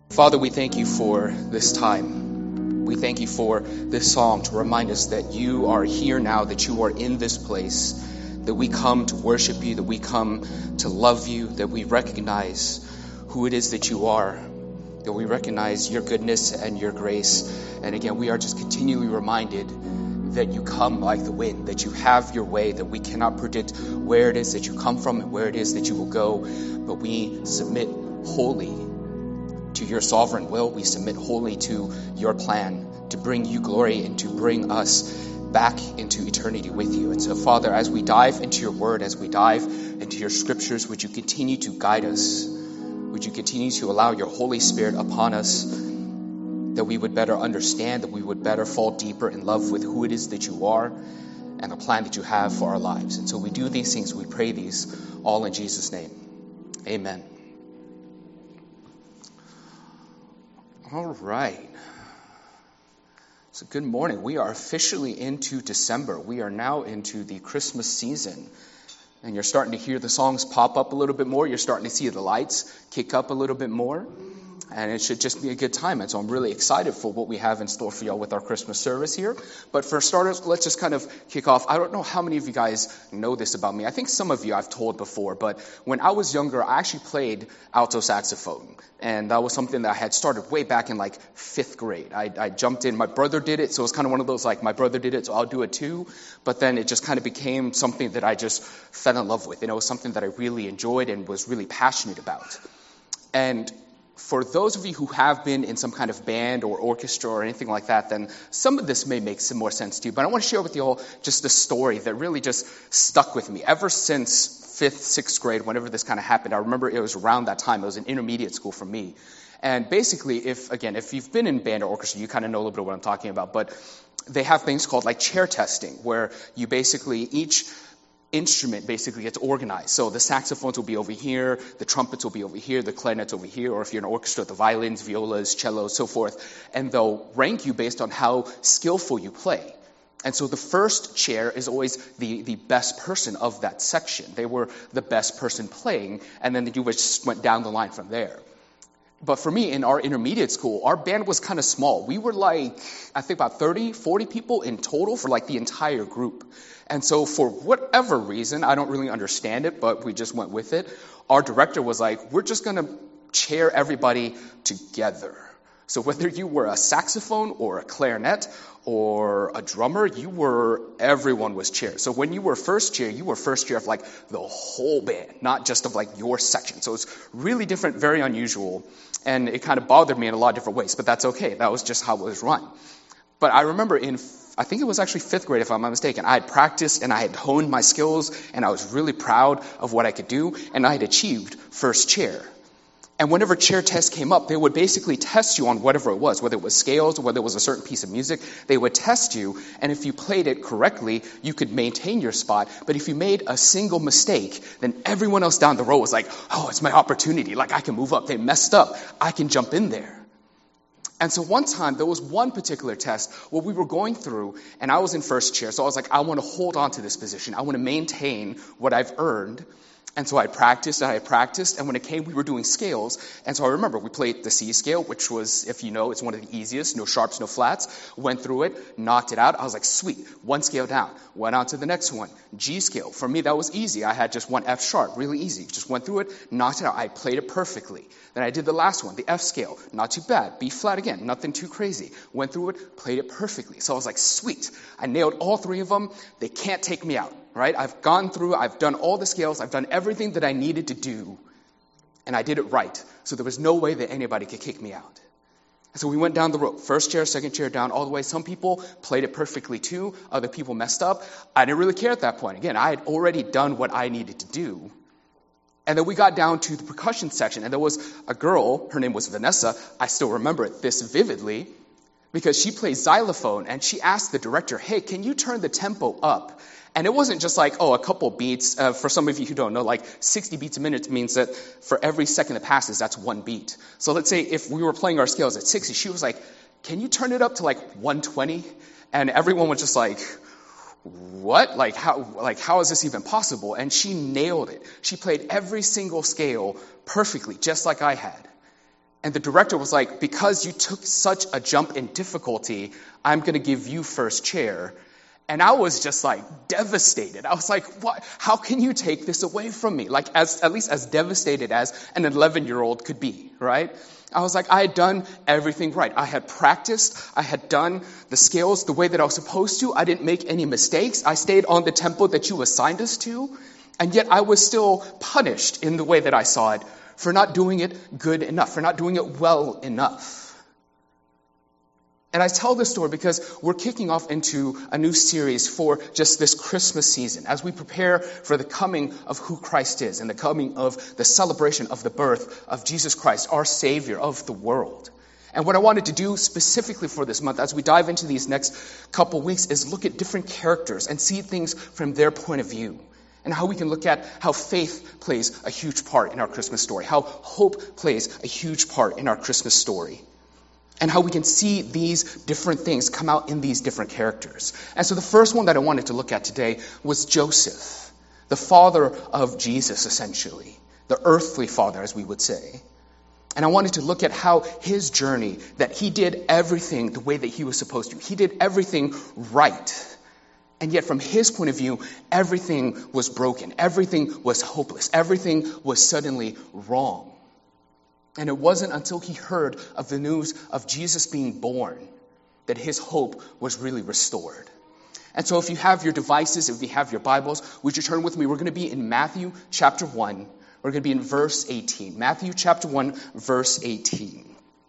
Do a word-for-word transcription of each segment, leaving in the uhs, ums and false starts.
Father, we thank you for this time. We thank you for this song to remind us that you are here now, that you are in this place, that we come to worship you, that we come to love you, that we recognize who it is that you are, that we recognize your goodness and your grace. And again, we are just continually reminded that you come like the wind, that you have your way, that we cannot predict where it is that you come from and where it is that you will go, but we submit wholly to your sovereign will. We submit wholly to your plan to bring you glory and to bring us back into eternity with you. And so, Father, as we dive into your word, as we dive into your scriptures, would you continue to guide us? Would you continue to allow your Holy Spirit upon us, that we would better understand, that we would better fall deeper in love with who it is that you are and the plan that you have for our lives. And so we do these things, we pray these all in Jesus' name. Amen. All right. So good morning. We are officially into December. We are now into the Christmas season. And you're starting to hear the songs pop up a little bit more. You're starting to see the lights kick up a little bit more. And it should just be a good time. And so I'm really excited for what we have in store for y'all with our Christmas service here. But for starters, let's just kind of kick off. I don't know how many of you guys know this about me. I think some of you I've told before. But when I was younger, I actually played alto saxophone. And that was something that I had started way back in like fifth grade. I, I jumped in. My brother did it. So it was kind of one of those like, my brother did it, so I'll do it too. But then it just kind of became something that I just fell in love with. And it was something that I really enjoyed and was really passionate about. And for those of you who have been in some kind of band or orchestra or anything like that, then some of this may make some more sense to you. But I want to share with you all just a story that really just stuck with me ever since fifth, sixth grade, whenever this kind of happened. I remember it was around that time. It was an intermediate school for me. And basically, if, again, if you've been in band or orchestra, you kind of know a little bit of what I'm talking about. But they have things called like chair testing, where you basically each instrument basically gets organized. So the saxophones will be over here, the trumpets will be over here, the clarinets over here, or if you're in an orchestra, the violins, violas, cellos, so forth. And they'll rank you based on how skillful you play. And so the first chair is always the, the best person of that section. They were the best person playing, and then you just went down the line from there. But for me, in our intermediate school, our band was kind of small. We were like, I think about thirty, forty people in total for like the entire group. And so for whatever reason, I don't really understand it, but we just went with it. Our director was like, we're just going to chair everybody together. So whether you were a saxophone or a clarinet or a drummer, you were, everyone was chair. So when you were first chair, you were first chair of like the whole band, not just of like your section. So it's really different, very unusual. And it kind of bothered me in a lot of different ways, but that's okay. That was just how it was run. But I remember in, I think it was actually fifth grade, if I'm not mistaken, I had practiced and I had honed my skills and I was really proud of what I could do, and I had achieved first chair. And whenever chair tests came up, they would basically test you on whatever it was, whether it was scales or whether it was a certain piece of music. They would test you, and if you played it correctly, you could maintain your spot. But if you made a single mistake, then everyone else down the row was like, oh, it's my opportunity. Like, I can move up. They messed up. I can jump in there. And so one time, there was one particular test where we were going through, and I was in first chair, so I was like, I want to hold on to this position. I want to maintain what I've earned. And so I practiced and I practiced, and when it came, we were doing scales. And so I remember we played the C scale, which was, if you know, it's one of the easiest, no sharps, no flats. Went through it, knocked it out. I was like, sweet, one scale down. Went on to the next one, G scale. For me, that was easy. I had just one F sharp, really easy. Just went through it, knocked it out. I played it perfectly. Then I did the last one, the F scale, not too bad. B flat again, nothing too crazy. Went through it, played it perfectly. So I was like, sweet. I nailed all three of them. They can't take me out. Right? I've gone through, I've done all the scales, I've done everything that I needed to do, and I did it right. So there was no way that anybody could kick me out. So we went down the road, first chair, second chair, down all the way. Some people played it perfectly too, other people messed up. I didn't really care at that point. Again, I had already done what I needed to do. And then we got down to the percussion section, and there was a girl, her name was Vanessa, I still remember it this vividly, because she plays xylophone, and she asked the director, hey, can you turn the tempo up? And it wasn't just like, oh, a couple beats. Uh, for some of you who don't know, like sixty beats a minute means that for every second that passes, that's one beat. So let's say if we were playing our scales at sixty, she was like, can you turn it up to like one twenty? And everyone was just like, what? Like how, like how is this even possible? And she nailed it. She played every single scale perfectly, just like I had. And the director was like, because you took such a jump in difficulty, I'm going to give you first chair. And I was just like devastated. I was like, what? How can you take this away from me? Like, as at least as devastated as an eleven-year-old could be, right? I was like, I had done everything right. I had practiced. I had done the scales the way that I was supposed to. I didn't make any mistakes. I stayed on the tempo that you assigned us to. And yet I was still punished in the way that I saw it for not doing it good enough, for not doing it well enough. And I tell this story because we're kicking off into a new series for just this Christmas season as we prepare for the coming of who Christ is and the coming of the celebration of the birth of Jesus Christ, our Savior of the world. And what I wanted to do specifically for this month as we dive into these next couple weeks is look at different characters and see things from their point of view. And how we can look at how faith plays a huge part in our Christmas story, how hope plays a huge part in our Christmas story, and how we can see these different things come out in these different characters. And so the first one that I wanted to look at today was Joseph, the father of Jesus, essentially, the earthly father, as we would say. And I wanted to look at how his journey, that he did everything the way that he was supposed to. He did everything right. And yet from his point of view, everything was broken. Everything was hopeless. Everything was suddenly wrong. And it wasn't until he heard of the news of Jesus being born that his hope was really restored. And so if you have your devices, if you have your Bibles, would you turn with me? We're going to be in Matthew chapter one. We're going to be in verse eighteen. Matthew chapter one, verse eighteen.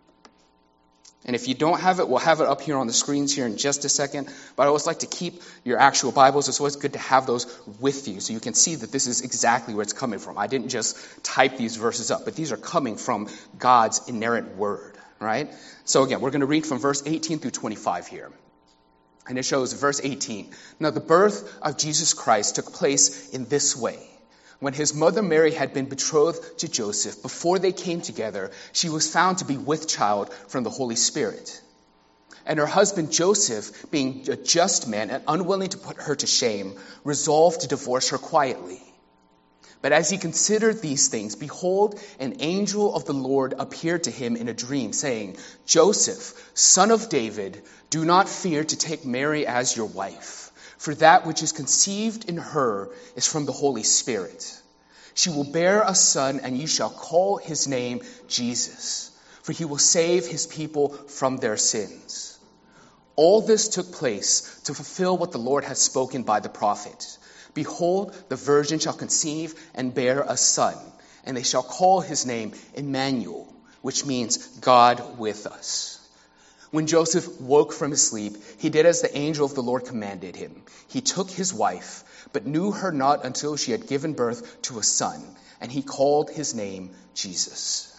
And if you don't have it, we'll have it up here on the screens here in just a second. But I always like to keep your actual Bibles. It's always good to have those with you so you can see that this is exactly where it's coming from. I didn't just type these verses up, but these are coming from God's inerrant word, right? So again, we're going to read from verse eighteen through twenty-five here. And it shows verse eighteen. Now the birth of Jesus Christ took place in this way. When his mother Mary had been betrothed to Joseph, before they came together, she was found to be with child from the Holy Spirit. And her husband Joseph, being a just man and unwilling to put her to shame, resolved to divorce her quietly. But as he considered these things, behold, an angel of the Lord appeared to him in a dream, saying, Joseph, son of David, do not fear to take Mary as your wife. For that which is conceived in her is from the Holy Spirit. She will bear a son, and you shall call his name Jesus, for he will save his people from their sins. All this took place to fulfill what the Lord had spoken by the prophet. Behold, the virgin shall conceive and bear a son, and they shall call his name Emmanuel, which means God with us. When Joseph woke from his sleep, he did as the angel of the Lord commanded him. He took his wife, but knew her not until she had given birth to a son, and he called his name Jesus.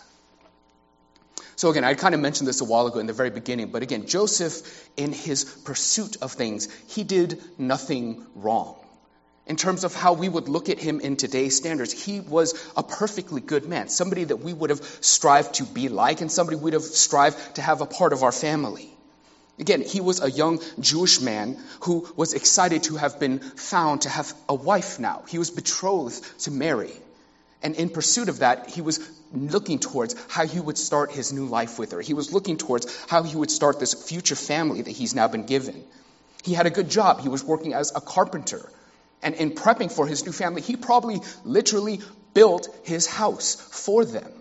So again, I kind of mentioned this a while ago in the very beginning, but again, Joseph, in his pursuit of things, he did nothing wrong. In terms of how we would look at him in today's standards, he was a perfectly good man, somebody that we would have strived to be like, and somebody we would have strived to have a part of our family. Again, he was a young Jewish man who was excited to have been found to have a wife now. He was betrothed to Mary. And in pursuit of that, he was looking towards how he would start his new life with her. He was looking towards how he would start this future family that he's now been given. He had a good job. He was working as a carpenter. And in prepping for his new family, he probably literally built his house for them.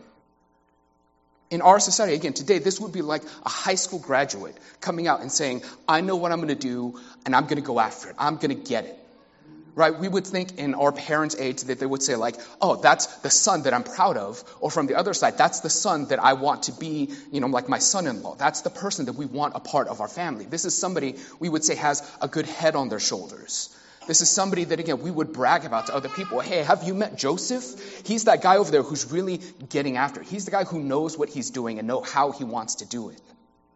In our society, again, today, this would be like a high school graduate coming out and saying, I know what I'm going to do, and I'm going to go after it. I'm going to get it. Right? We would think in our parents' age that they would say like, oh, that's the son that I'm proud of. Or from the other side, that's the son that I want to be, you know, like my son-in-law. That's the person that we want a part of our family. This is somebody we would say has a good head on their shoulders. This is somebody that, again, we would brag about to other people. Hey, have you met Joseph? He's that guy over there who's really getting after it. He's the guy who knows what he's doing and know how he wants to do it.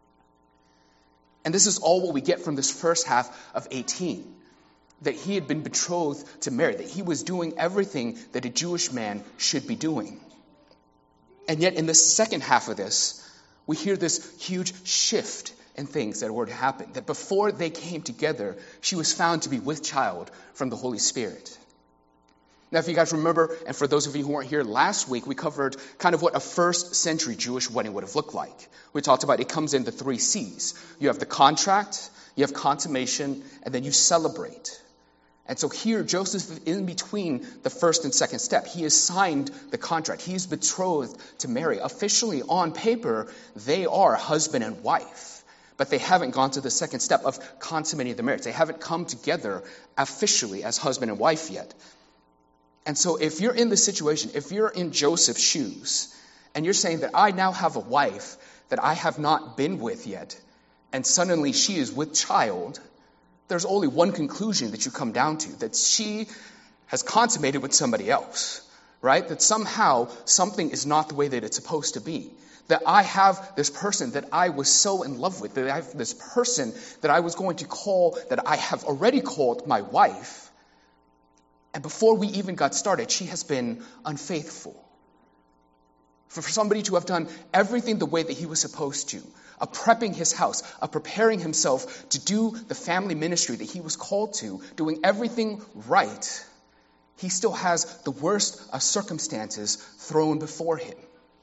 And this is all what we get from this first half of eighteen. That he had been betrothed to Mary. That he was doing everything that a Jewish man should be doing. And yet in the second half of this, we hear this huge shift and things that were to happen. That before they came together, she was found to be with child from the Holy Spirit. Now, if you guys remember, and for those of you who weren't here last week, we covered kind of what a first century Jewish wedding would have looked like. We talked about it comes in the three C's. You have the contract, you have consummation, and then you celebrate. And so here, Joseph is in between the first and second step. He has signed the contract. He is betrothed to Mary. Officially, on paper, they are husband and wife. But they haven't gone to the second step of consummating the marriage. They haven't come together officially as husband and wife yet. And so if you're in this situation, if you're in Joseph's shoes, and you're saying that I now have a wife that I have not been with yet, and suddenly she is with child, there's only one conclusion that you come down to, that she has consummated with somebody else, right? That somehow something is not the way that it's supposed to be. That I have this person that I was so in love with, that I have this person that I was going to call, that I have already called my wife, and before we even got started, she has been unfaithful. For somebody to have done everything the way that he was supposed to, of prepping his house, of preparing himself to do the family ministry that he was called to, doing everything right, he still has the worst of circumstances thrown before him.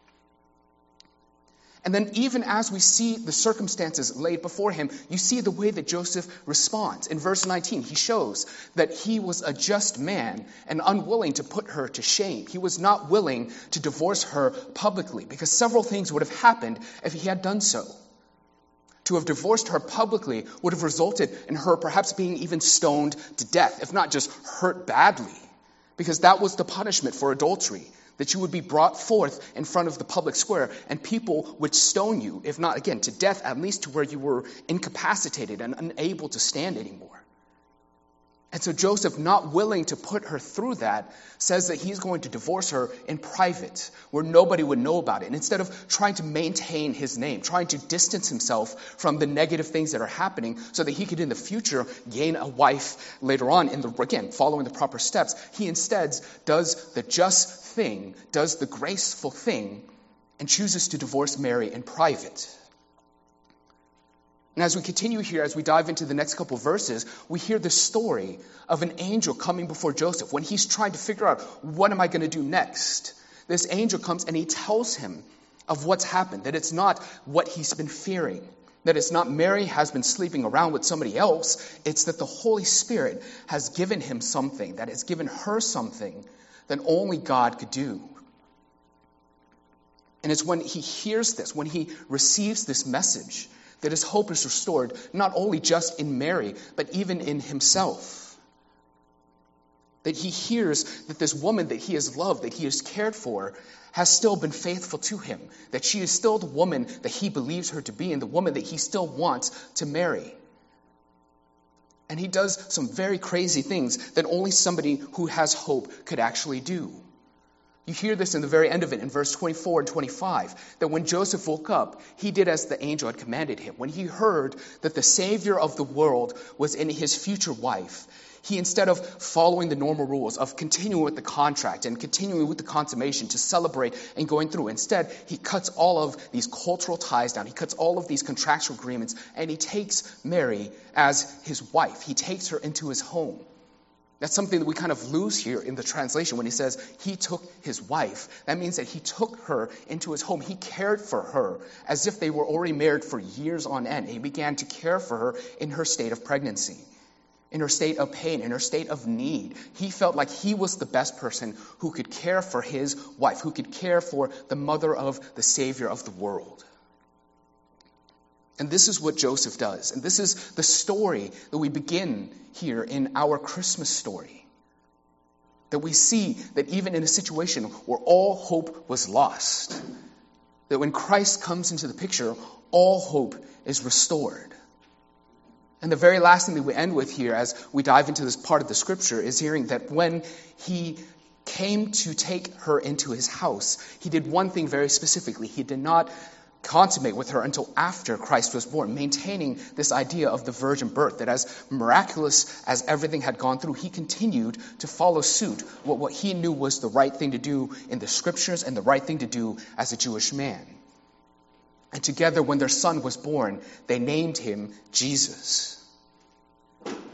And then even as we see the circumstances laid before him, you see the way that Joseph responds. In verse nineteen, he shows that he was a just man and unwilling to put her to shame. He was not willing to divorce her publicly, because several things would have happened if he had done so. To have divorced her publicly would have resulted in her perhaps being even stoned to death, if not just hurt badly, because that was the punishment for adultery. That you would be brought forth in front of the public square, and people would stone you, if not, again, to death, at least to where you were incapacitated and unable to stand anymore. And so Joseph, not willing to put her through that, says that he's going to divorce her in private, where nobody would know about it. And instead of trying to maintain his name, trying to distance himself from the negative things that are happening so that he could in the future gain a wife later on, in the, again, following the proper steps, he instead does the just thing, does the graceful thing, and chooses to divorce Mary in private. And as we continue here, as we dive into the next couple of verses, we hear the story of an angel coming before Joseph when he's trying to figure out, what am I going to do next? This angel comes and he tells him of what's happened, that it's not what he's been fearing, that it's not Mary has been sleeping around with somebody else, it's that the Holy Spirit has given him something, that has given her something that only God could do. And it's when he hears this, when he receives this message, that his hope is restored, not only just in Mary, but even in himself. That he hears that this woman that he has loved, that he has cared for, has still been faithful to him. That she is still the woman that he believes her to be, and the woman that he still wants to marry. And he does some very crazy things that only somebody who has hope could actually do. You hear this in the very end of it, in verse twenty-four and twenty-five, that when Joseph woke up, he did as the angel had commanded him. When he heard that the Savior of the world was in his future wife, he, instead of following the normal rules of continuing with the contract and continuing with the consummation to celebrate and going through, instead, he cuts all of these cultural ties down. He cuts all of these contractual agreements, and he takes Mary as his wife. He takes her into his home. That's something that we kind of lose here in the translation when he says he took his wife. That means that he took her into his home. He cared for her as if they were already married for years on end. He began to care for her in her state of pregnancy, in her state of pain, in her state of need. He felt like he was the best person who could care for his wife, who could care for the mother of the Savior of the world. And this is what Joseph does. And this is the story that we begin here in our Christmas story. That we see that even in a situation where all hope was lost, that when Christ comes into the picture, all hope is restored. And the very last thing that we end with here as we dive into this part of the scripture is hearing that when he came to take her into his house, he did one thing very specifically. He did not consummate with her until after Christ was born, maintaining this idea of the virgin birth, that as miraculous as everything had gone through, he continued to follow suit, what, what he knew was the right thing to do in the scriptures and the right thing to do as a Jewish man. And together, when their son was born, they named him Jesus.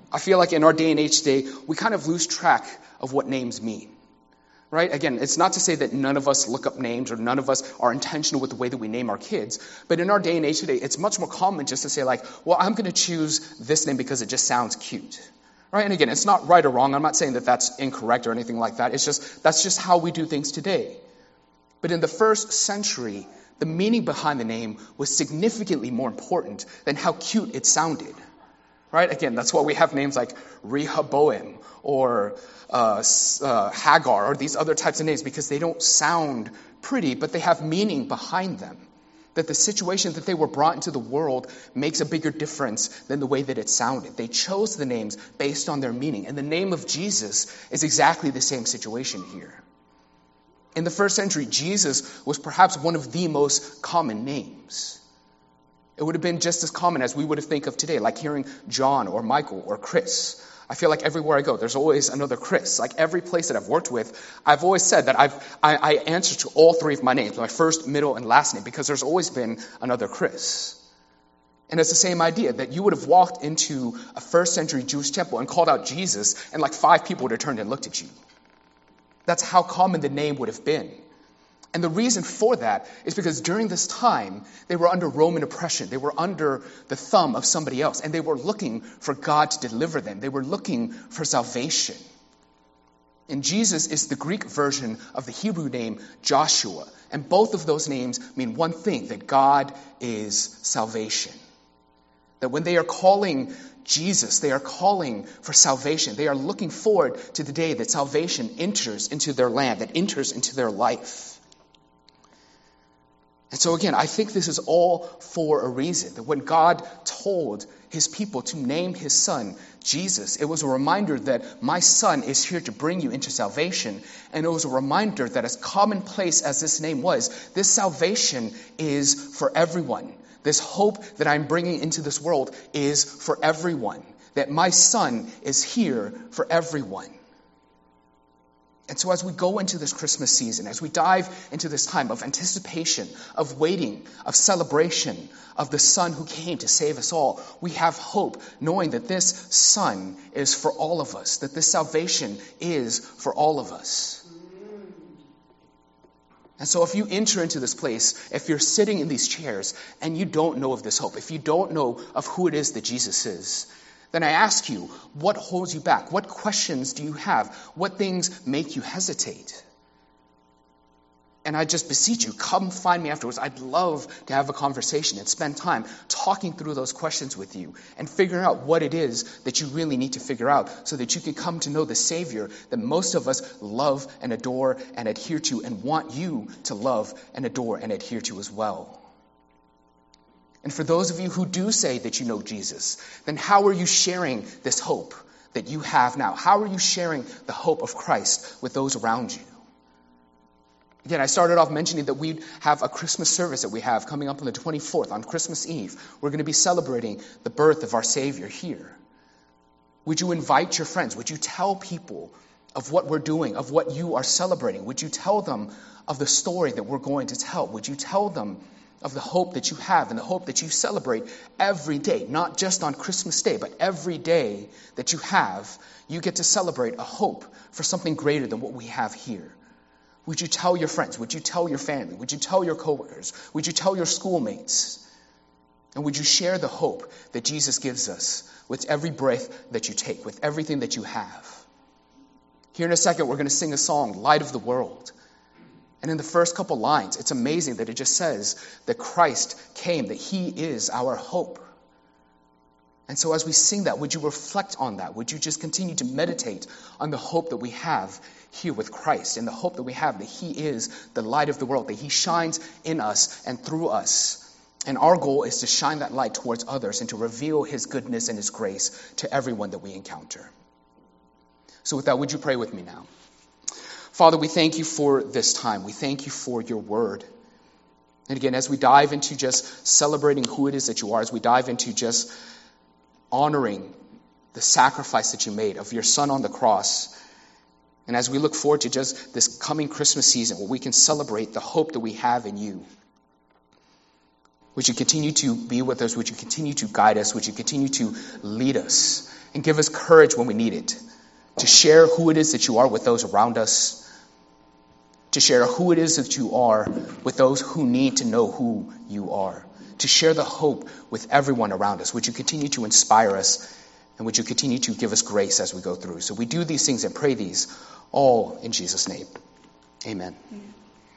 I feel like in our day and age today, we kind of lose track of what names mean. Right? Again, it's not to say that none of us look up names or none of us are intentional with the way that we name our kids. But in our day and age today, it's much more common just to say like, well, I'm going to choose this name because it just sounds cute. Right? And again, it's not right or wrong. I'm not saying that that's incorrect or anything like that. It's just, that's just how we do things today. But in the first century, the meaning behind the name was significantly more important than how cute it sounded. Right? Again, that's why we have names like Rehoboam or uh, uh, Hagar or these other types of names, because they don't sound pretty, but they have meaning behind them. That the situation that they were brought into the world makes a bigger difference than the way that it sounded. They chose the names based on their meaning. And the name of Jesus is exactly the same situation here. In the first century, Jesus was perhaps one of the most common names. It would have been just as common as we would have think of today, like hearing John or Michael or Chris. I feel like everywhere I go, there's always another Chris. Like every place that I've worked with, I've always said that I've, I, I answer to all three of my names, my first, middle, and last name, because there's always been another Chris. And it's the same idea that you would have walked into a first century Jewish temple and called out Jesus, and like five people would have turned and looked at you. That's how common the name would have been. And the reason for that is because during this time, they were under Roman oppression. They were under the thumb of somebody else, and they were looking for God to deliver them. They were looking for salvation. And Jesus is the Greek version of the Hebrew name Joshua. And both of those names mean one thing, that God is salvation. That when they are calling Jesus, they are calling for salvation. They are looking forward to the day that salvation enters into their land, that enters into their life. And so again, I think this is all for a reason. That when God told his people to name his son Jesus, it was a reminder that my son is here to bring you into salvation. And it was a reminder that as commonplace as this name was, this salvation is for everyone. This hope that I'm bringing into this world is for everyone. That my son is here for everyone. And so as we go into this Christmas season, as we dive into this time of anticipation, of waiting, of celebration, of the Son who came to save us all, we have hope, knowing that this Son is for all of us, that this salvation is for all of us. And so if you enter into this place, if you're sitting in these chairs and you don't know of this hope, if you don't know of who it is that Jesus is, then I ask you, what holds you back? What questions do you have? What things make you hesitate? And I just beseech you, come find me afterwards. I'd love to have a conversation and spend time talking through those questions with you and figuring out what it is that you really need to figure out so that you can come to know the Savior that most of us love and adore and adhere to and want you to love and adore and adhere to as well. And for those of you who do say that you know Jesus, then how are you sharing this hope that you have now? How are you sharing the hope of Christ with those around you? Again, I started off mentioning that we have a Christmas service that we have coming up on the twenty-fourth, on Christmas Eve. We're going to be celebrating the birth of our Savior here. Would you invite your friends? Would you tell people of what we're doing, of what you are celebrating? Would you tell them of the story that we're going to tell? Would you tell them of the hope that you have and the hope that you celebrate every day, not just on Christmas Day, but every day that you have, you get to celebrate a hope for something greater than what we have here. Would you tell your friends? Would you tell your family? Would you tell your coworkers? Would you tell your schoolmates? And would you share the hope that Jesus gives us with every breath that you take, with everything that you have? Here in a second, we're going to sing a song, Light of the World. And in the first couple lines, it's amazing that it just says that Christ came, that he is our hope. And so as we sing that, would you reflect on that? Would you just continue to meditate on the hope that we have here with Christ and the hope that we have that he is the light of the world, that he shines in us and through us. And our goal is to shine that light towards others and to reveal his goodness and his grace to everyone that we encounter. So with that, would you pray with me now? Father, we thank you for this time. We thank you for your word. And again, as we dive into just celebrating who it is that you are, as we dive into just honoring the sacrifice that you made of your son on the cross, and as we look forward to just this coming Christmas season where we can celebrate the hope that we have in you, would you continue to be with us? Would you continue to guide us? Would you continue to lead us and give us courage when we need it, to share who it is that you are with those around us, to share who it is that you are with those who need to know who you are, to share the hope with everyone around us. Would you continue to inspire us, and would you continue to give us grace as we go through? So we do these things and pray these all in Jesus' name. Amen.